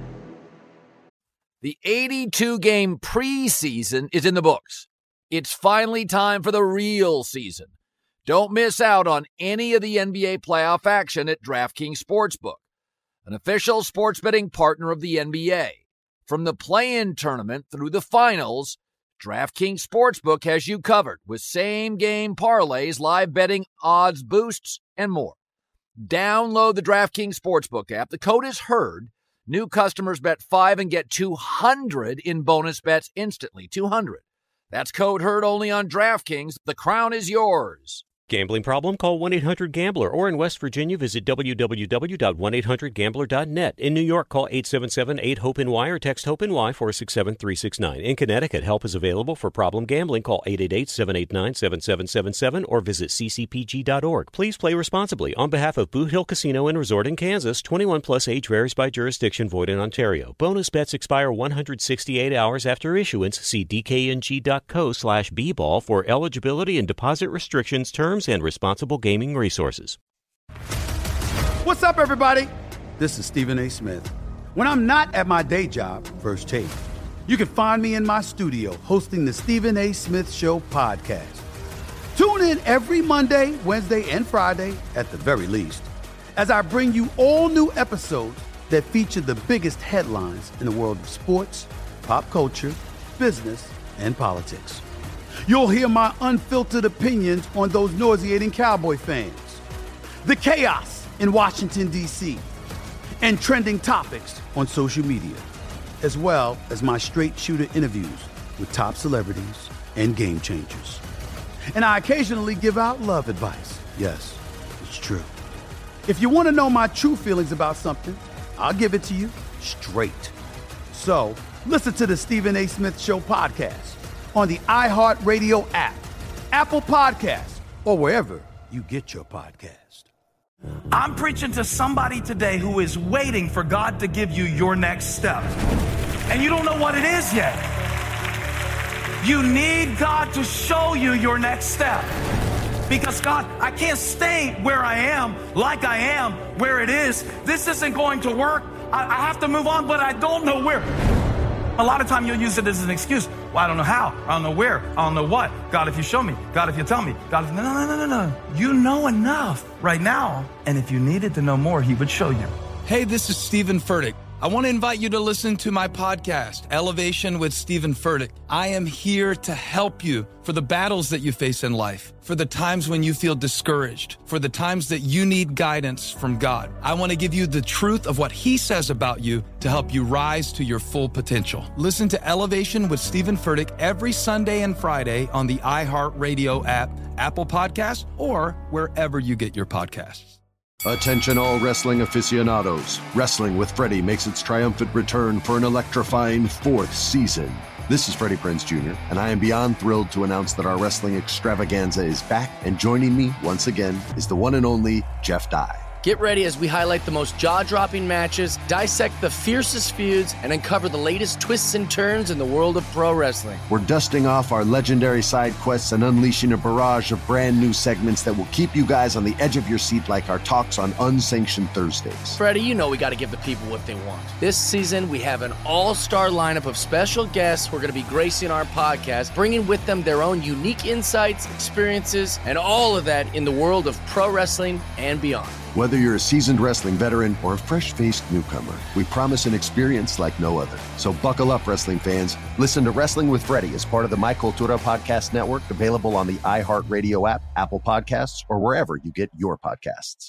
The 82-game preseason is in the books. It's finally time for the real season. Don't miss out on any of the NBA playoff action at DraftKings Sportsbook, an official sports betting partner of the NBA. From the play-in tournament through the finals, DraftKings Sportsbook has you covered with same-game parlays, live betting, odds boosts, and more. Download the DraftKings Sportsbook app. The code is HERD. New customers bet $5 and get $200 in bonus bets instantly. $200. That's code HERD only on DraftKings. The crown is yours. Gambling problem? Call 1-800-GAMBLER. Or in West Virginia, visit www.1800gambler.net. In New York, call 877-8-HOPE-NY or text HOPE-NY 467-369. In Connecticut, help is available for problem gambling. Call 888-789-7777 or visit ccpg.org. Please play responsibly. On behalf of Boot Hill Casino and Resort in Kansas, 21 plus age varies by jurisdiction, void in Ontario. Bonus bets expire 168 hours after issuance. See dkng.co/bball for eligibility and deposit restrictions, terms, and responsible gaming resources. What's up, everybody? This is Stephen A. Smith. When I'm not at my day job, First Take, you can find me in my studio hosting the Stephen A. Smith Show podcast. Tune in every Monday, Wednesday, and Friday, at the very least, as I bring you all new episodes that feature the biggest headlines in the world of sports, pop culture, business, and politics. You'll hear my unfiltered opinions on those nauseating Cowboy fans, the chaos in Washington, D.C., and trending topics on social media, as well as my straight shooter interviews with top celebrities and game changers. And I occasionally give out love advice. Yes, it's true. If you want to know my true feelings about something, I'll give it to you straight. So, listen to the Stephen A. Smith Show podcast on the iHeartRadio app, Apple Podcasts, or wherever you get your podcast. I'm preaching to somebody today who is waiting for God to give you your next step. And you don't know what it is yet. You need God to show you your next step. Because God, I can't stay where I am, like I am, where it is. This isn't going to work. I have to move on, but I don't know where. A lot of time you'll use it as an excuse. Well, I don't know how. I don't know where. I don't know what. God, if you show me. God, if you tell me. God, if... No. You know enough right now. And if you needed to know more, he would show you. Hey, this is Stephen Furtick. I want to invite you to listen to my podcast, Elevation with Stephen Furtick. I am here to help you for the battles that you face in life, for the times when you feel discouraged, for the times that you need guidance from God. I want to give you the truth of what he says about you to help you rise to your full potential. Listen to Elevation with Stephen Furtick every Sunday and Friday on the iHeartRadio app, Apple Podcasts, or wherever you get your podcasts. Attention all wrestling aficionados. Wrestling with Freddie makes its triumphant return for an electrifying 4th season. This is Freddie Prinze Jr., and I am beyond thrilled to announce that our wrestling extravaganza is back, and joining me once again is the one and only Jeff Dye. Get ready as we highlight the most jaw-dropping matches, dissect the fiercest feuds, and uncover the latest twists and turns in the world of pro wrestling. We're dusting off our legendary side quests and unleashing a barrage of brand new segments that will keep you guys on the edge of your seat like our talks on Unsanctioned Thursdays. Freddie, you know we got to give the people what they want. This season, we have an all-star lineup of special guests who are going to be gracing our podcast, bringing with them their own unique insights, experiences, and all of that in the world of pro wrestling and beyond. Whether you're a seasoned wrestling veteran or a fresh-faced newcomer, we promise an experience like no other. So buckle up, wrestling fans. Listen to Wrestling with Freddie as part of the My Cultura Podcast Network, available on the iHeartRadio app, Apple Podcasts, or wherever you get your podcasts.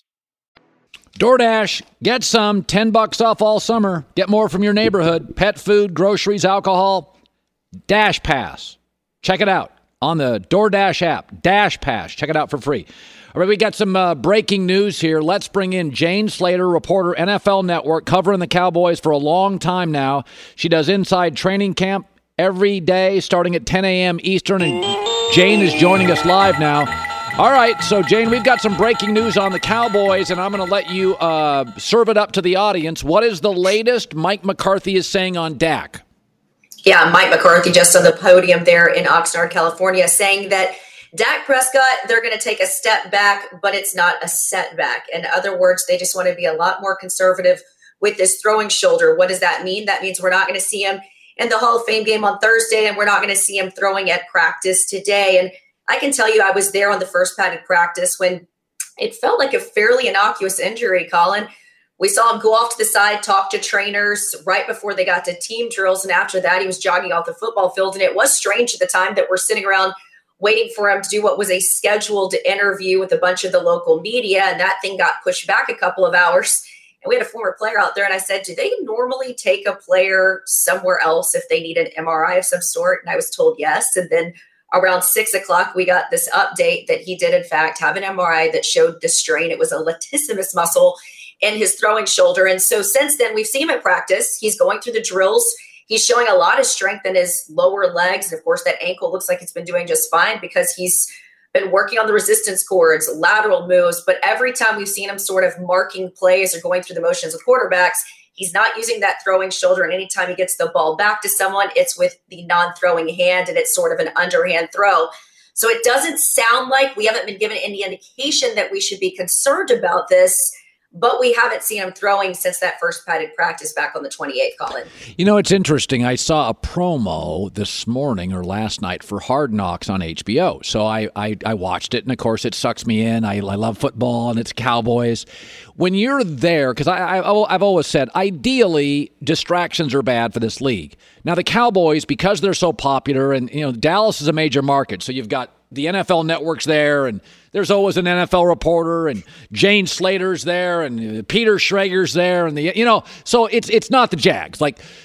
DoorDash, get some, $10 off all summer. Get more from your neighborhood. Pet food, groceries, alcohol. Dash Pass. Check it out on the DoorDash app. Dash Pass. Check it out for free. All right, we got some breaking news here. Let's bring in Jane Slater, reporter, NFL Network, covering the Cowboys for a long time now. She does Inside Training Camp every day starting at 10 a.m. Eastern, and Jane is joining us live now. All right, so Jane, we've got some breaking news on the Cowboys, and I'm going to let you serve it up to the audience. What is the latest Mike McCarthy is saying on Dak? Yeah, Mike McCarthy just on the podium there in Oxnard, California, saying that Dak Prescott, they're going to take a step back, but it's not a setback. In other words, they just want to be a lot more conservative with this throwing shoulder. What does that mean? That means we're not going to see him in the Hall of Fame game on Thursday, and we're not going to see him throwing at practice today. And I can tell you I was there on the first padded practice when it felt like a fairly innocuous injury, Colin. We saw him go off to the side, talk to trainers right before they got to team drills. And after that, he was jogging off the football field. And it was strange at the time that we're sitting around waiting for him to do what was a scheduled interview with a bunch of the local media. And that thing got pushed back a couple of hours. And we had a former player out there. And I said, do they normally take a player somewhere else if they need an MRI of some sort? And I was told yes. And then around 6 o'clock, we got this update that he did, in fact, have an MRI that showed the strain. It was a latissimus muscle in his throwing shoulder. And so since then, we've seen him at practice. He's going through the drills. He's showing a lot of strength in his lower legs. And of course, that ankle looks like it's been doing just fine because he's been working on the resistance cords, lateral moves. But every time we've seen him sort of marking plays or going through the motions of quarterbacks, he's not using that throwing shoulder. And anytime he gets the ball back to someone, it's with the non-throwing hand, and it's sort of an underhand throw. So it doesn't sound like we haven't been given any indication that we should be concerned about this. But we haven't seen him throwing since that first padded practice back on the 28th, Colin. You know, it's interesting. I saw a promo this morning or last night for Hard Knocks on HBO. So I watched it, and of course it sucks me in. I love football, and it's Cowboys. When you're there, because I've always said, ideally, distractions are bad for this league. Now, the Cowboys, because they're so popular, and, you know, Dallas is a major market, so you've got the NFL network's there, and there's always an NFL reporter, and Jane Slater's there, and Peter Schrager's there, and so it's not the Jags.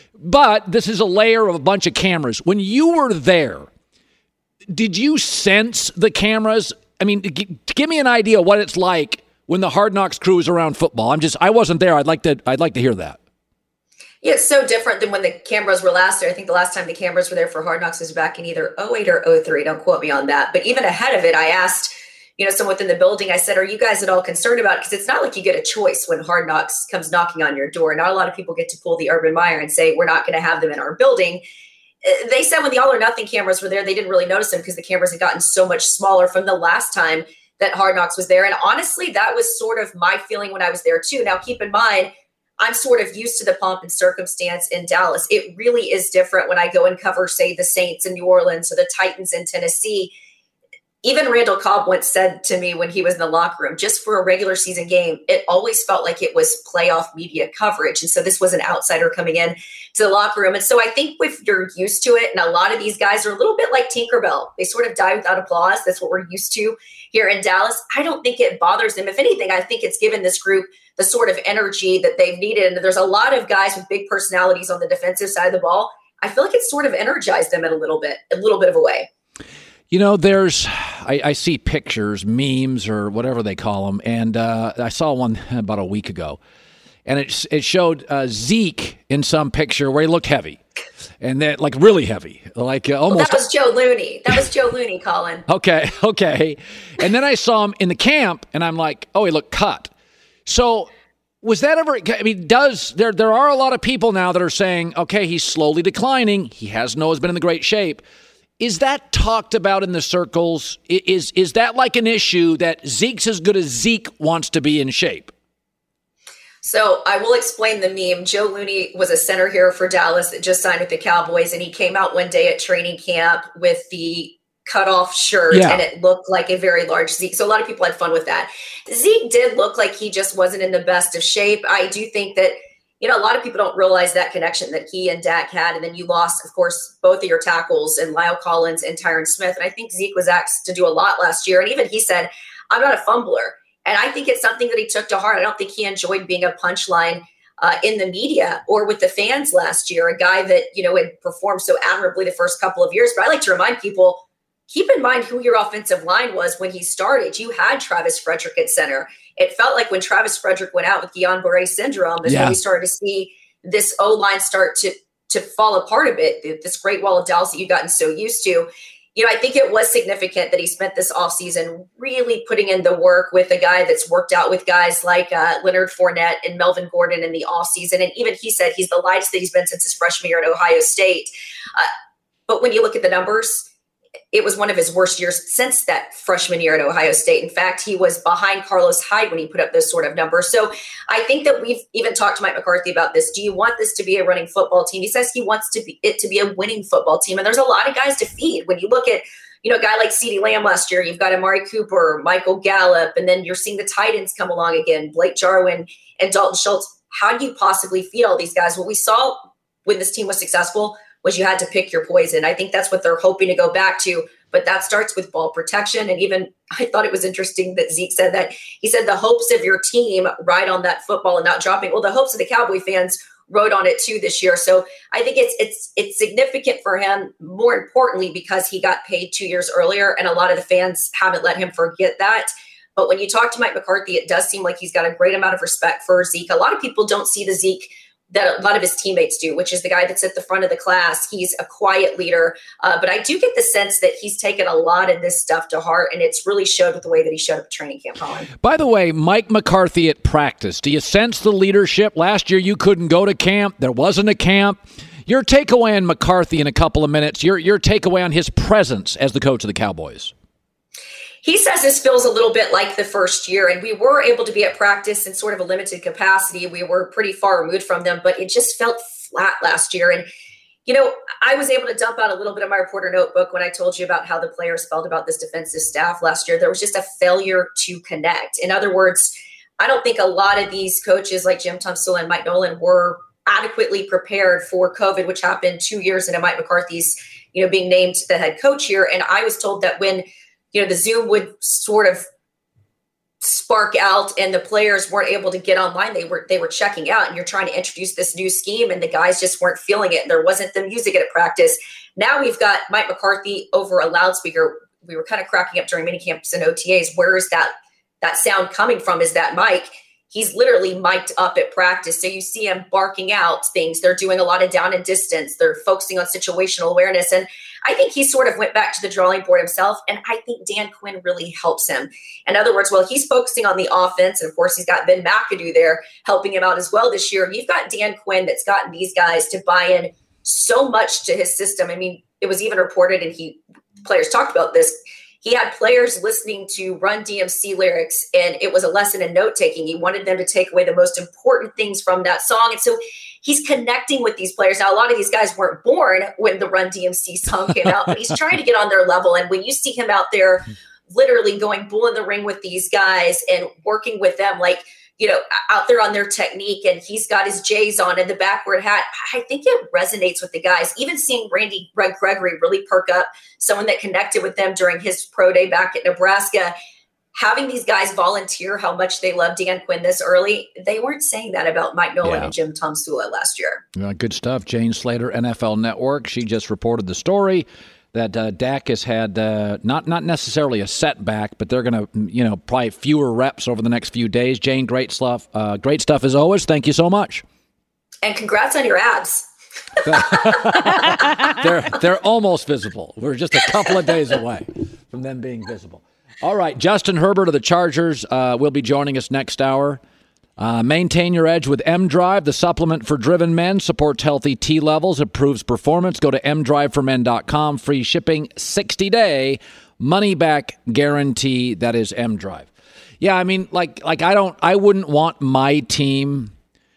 But this is a layer of a bunch of cameras. When you were there, did you sense the cameras? I mean, give me an idea what it's like when the Hard Knocks crew is around football? I wasn't there. I'd like to hear that. Yeah, it's so different than when the cameras were last there. I think the last time the cameras were there for Hard Knocks was back in either 08 or 03. Don't quote me on that. But even ahead of it, I asked, someone within the building, I said, are you guys at all concerned about it? Because it's not like you get a choice when Hard Knocks comes knocking on your door. Not a lot of people get to pull the Urban Meyer and say, we're not going to have them in our building. They said when the All or Nothing cameras were there, they didn't really notice them because the cameras had gotten so much smaller from the last time that Hard Knocks was there. And honestly, that was sort of my feeling when I was there too. Now, keep in mind, I'm sort of used to the pomp and circumstance in Dallas. It really is different when I go and cover, say, the Saints in New Orleans or the Titans in Tennessee. Even Randall Cobb once said to me when he was in the locker room, just for a regular season game, it always felt like it was playoff media coverage. And so this was an outsider coming in to the locker room. And so I think if you're used to it, and a lot of these guys are a little bit like Tinkerbell, they sort of die without applause. That's what we're used to here in Dallas. I don't think it bothers them. If anything, I think it's given this group the sort of energy that they've needed. And there's a lot of guys with big personalities on the defensive side of the ball. I feel like it's sort of energized them in a little bit of a way. I see pictures, memes, or whatever they call them, and I saw one about a week ago, and it showed Zeke in some picture where he looked heavy, and that like really heavy, like almost. Well, that was Joe Looney. That was Joe Looney, Colin. Okay, and then I saw him in the camp, and I'm like, oh, he looked cut. So was that ever? I mean, there are a lot of people now that are saying, okay, he's slowly declining. He hasn't always been in the great shape. Is that talked about in the circles? Is that like an issue that Zeke's as good as Zeke wants to be in shape? So I will explain the meme. Joe Looney was a center here for Dallas that just signed with the Cowboys, and he came out one day at training camp with the cutoff shirt, and it looked like a very large Zeke. So a lot of people had fun with that. Zeke did look like he just wasn't in the best of shape. I do think that a lot of people don't realize that connection that he and Dak had. And then you lost, of course, both of your tackles and Lyle Collins and Tyron Smith. And I think Zeke was asked to do a lot last year. And even he said, I'm not a fumbler. And I think it's something that he took to heart. I don't think he enjoyed being a punchline in the media or with the fans last year, a guy that, had performed so admirably the first couple of years. But I like to remind people, keep in mind who your offensive line was when he started. You had Travis Frederick at center. It felt like when Travis Frederick went out with Guillain-Barré syndrome, is when we started to see this O-line start to fall apart a bit, this great wall of Dallas that you've gotten so used to. I think it was significant that he spent this offseason really putting in the work with a guy that's worked out with guys like Leonard Fournette and Melvin Gordon in the offseason. And even he said he's the lightest that he's been since his freshman year at Ohio State. But when you look at the numbers, it was one of his worst years since that freshman year at Ohio State. In fact, he was behind Carlos Hyde when he put up those sort of numbers. So I think that we've even talked to Mike McCarthy about this. Do you want this to be a running football team? He says he wants it to be a winning football team. And there's a lot of guys to feed. When you look at, a guy like CeeDee Lamb last year, you've got Amari Cooper, Michael Gallup, and then you're seeing the tight ends come along again, Blake Jarwin and Dalton Schultz. How do you possibly feed all these guys? What we saw when this team was successful was you had to pick your poison. I think that's what they're hoping to go back to. But that starts with ball protection. And even I thought it was interesting that Zeke said that. He said the hopes of your team ride on that football and not dropping. Well, the hopes of the Cowboy fans rode on it too this year. So I think it's significant for him, more importantly, because he got paid 2 years earlier. And a lot of the fans haven't let him forget that. But when you talk to Mike McCarthy, it does seem like he's got a great amount of respect for Zeke. A lot of people don't see the Zeke that a lot of his teammates do, which is the guy that's at the front of the class. He's a quiet leader. But I do get the sense that he's taken a lot of this stuff to heart, and it's really showed with the way that he showed up at training camp, Colin. By the way, Mike McCarthy at practice, do you sense the leadership? Last year you couldn't go to camp. There wasn't a camp. Your takeaway on McCarthy in a couple of minutes, your takeaway on his presence as the coach of the Cowboys. He says this feels a little bit like the first year, and we were able to be at practice in sort of a limited capacity. We were pretty far removed from them, but it just felt flat last year. And, I was able to dump out a little bit of my reporter notebook when I told you about how the players felt about this defensive staff last year. There was just a failure to connect. In other words, I don't think a lot of these coaches like Jim Tunstall and Mike Nolan were adequately prepared for COVID, which happened 2 years into Mike McCarthy's, being named the head coach here. And I was told that when the Zoom would sort of spark out and the players weren't able to get online, they were checking out, and you're trying to introduce this new scheme and the guys just weren't feeling it. And there wasn't the music at practice. Now we've got Mike McCarthy over a loudspeaker. We were kind of cracking up during mini camps and OTAs. Where is that that sound coming from is that mic. He's literally mic'd up at practice. So you see him barking out things. They're doing a lot of down and distance. They're focusing on situational awareness. And I think he sort of went back to the drawing board himself. And I think Dan Quinn really helps him. In other words, while he's focusing on the offense, and of course he's got Ben McAdoo there helping him out as well this year, you've got Dan Quinn that's gotten these guys to buy in so much to his system. I mean, it was even reported, and players talked about this, he had players listening to Run DMC lyrics, and it was a lesson in note-taking. He wanted them to take away the most important things from that song. And so he's connecting with these players. Now, a lot of these guys weren't born when the Run DMC song came out, but he's trying to get on their level. And when you see him out there literally going bull in the ring with these guys and working with them, like, you know, out there on their technique, and he's got his J's on and the backward hat, I think it resonates with the guys. Even seeing Randy Gregory really perk up, someone that connected with them during his pro day back at Nebraska, having these guys volunteer how much they love Dan Quinn this early, they weren't saying that about Mike Nolan and Jim Tomsula last year. Good stuff. Jane Slater, NFL Network. She just reported the story that Dak has had not necessarily a setback, but they're going to, probably fewer reps over the next few days. Jane, great stuff. Great stuff as always. Thank you so much. And congrats on your abs. They're almost visible. We're just a couple of days away from them being visible. All right, Justin Herbert of the Chargers will be joining us next hour. Maintain your edge with M-Drive, the supplement for driven men, supports healthy T levels, improves performance. Go to mdriveformen.com. Free shipping, 60-day money-back guarantee. That is M-Drive. Yeah, I mean, I wouldn't want my team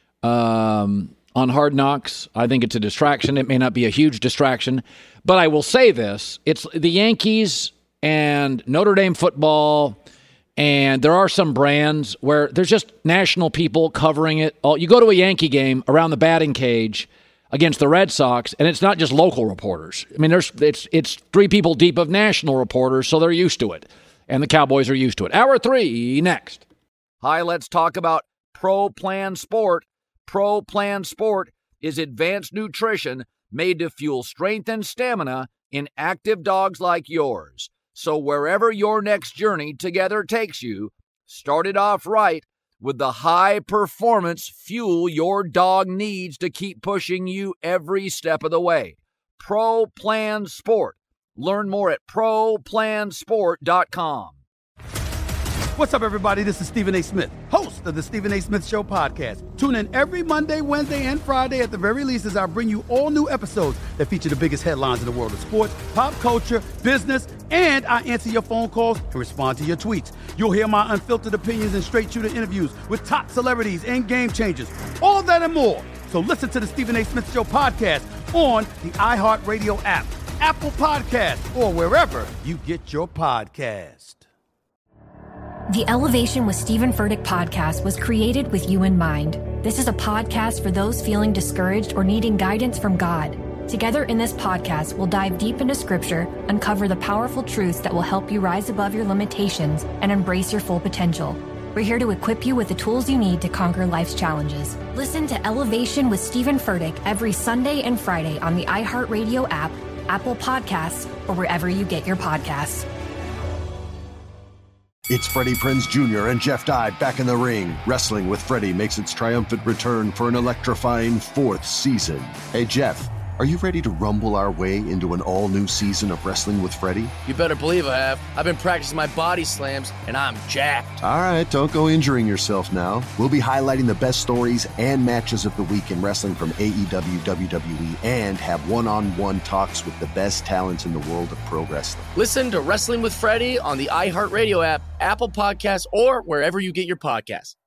on Hard Knocks. I think it's a distraction. It may not be a huge distraction, but I will say this: it's the Yankees and Notre Dame football. And there are some brands where there's just national people covering it. You go to a Yankee game around the batting cage against the Red Sox, and it's not just local reporters. I mean, it's 3 people deep of national reporters, so they're used to it. And the Cowboys are used to it. Hour 3 next. Hi, let's talk about Pro Plan Sport. Pro Plan Sport is advanced nutrition made to fuel strength and stamina in active dogs like yours. So wherever your next journey together takes you, start it off right with the high-performance fuel your dog needs to keep pushing you every step of the way. Pro Plan Sport. Learn more at ProPlansport.com. What's up, everybody? This is Stephen A. Smith, host of the Stephen A. Smith Show podcast. Tune in every Monday, Wednesday, and Friday at the very least as I bring you all new episodes that feature the biggest headlines in the world of sports, pop culture, business, and I answer your phone calls and respond to your tweets. You'll hear my unfiltered opinions and straight-shooter interviews with top celebrities and game changers. All that and more. So listen to the Stephen A. Smith Show podcast on the iHeartRadio app, Apple Podcasts, or wherever you get your podcast. The Elevation with Stephen Furtick podcast was created with you in mind. This is a podcast for those feeling discouraged or needing guidance from God. Together in this podcast, we'll dive deep into Scripture, uncover the powerful truths that will help you rise above your limitations and embrace your full potential. We're here to equip you with the tools you need to conquer life's challenges. Listen to Elevation with Stephen Furtick every Sunday and Friday on the iHeartRadio app, Apple Podcasts, or wherever you get your podcasts. It's Freddie Prinze Jr. and Jeff Dye back in the ring. Wrestling with Freddie makes its triumphant return for an electrifying 4th season. Hey, Jeff, are you ready to rumble our way into an all-new season of Wrestling with Freddie? You better believe I have. I've been practicing my body slams, and I'm jacked. All right, don't go injuring yourself now. We'll be highlighting the best stories and matches of the week in wrestling from AEW, WWE, and have one-on-one talks with the best talents in the world of pro wrestling. Listen to Wrestling with Freddie on the iHeartRadio app, Apple Podcasts, or wherever you get your podcasts.